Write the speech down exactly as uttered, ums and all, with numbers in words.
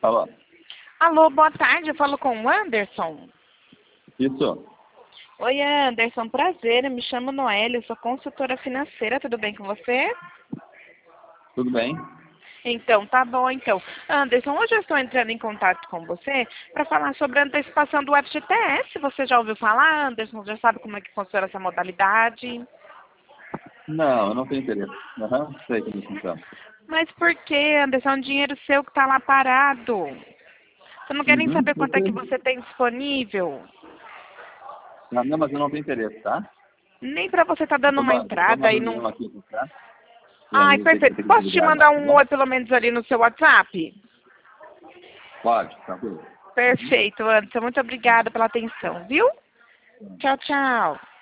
Alô? Alô, boa tarde, eu falo com o Anderson. Isso. Oi, Anderson, prazer, eu me chamo Noélia, eu sou consultora financeira, tudo bem com você? Tudo bem? Então, tá bom, então. Anderson, hoje eu estou entrando em contato com você para falar sobre a antecipação do F G T S. Você já ouviu falar, Anderson? Já sabe como é que funciona essa modalidade? Não, eu não tenho interesse. Aham, sei como funciona. Mas por que, Anderson? É um dinheiro seu que está lá parado. Você não quer nem Uhum, saber eu quanto é que sei. você tem disponível? Não, não, mas eu não tenho interesse, tá? Nem para você estar Eu dando tô, uma numa- eu tô numa entrada e não... reunião aqui, tá? E Ai, aí tem que, perfeito. tem que Posso te desligar mandar agora, tá um bom? oi pelo menos ali no seu WhatsApp? Pode, tranquilo. Perfeito, Anderson. Muito obrigada pela atenção, viu? Tchau, tchau.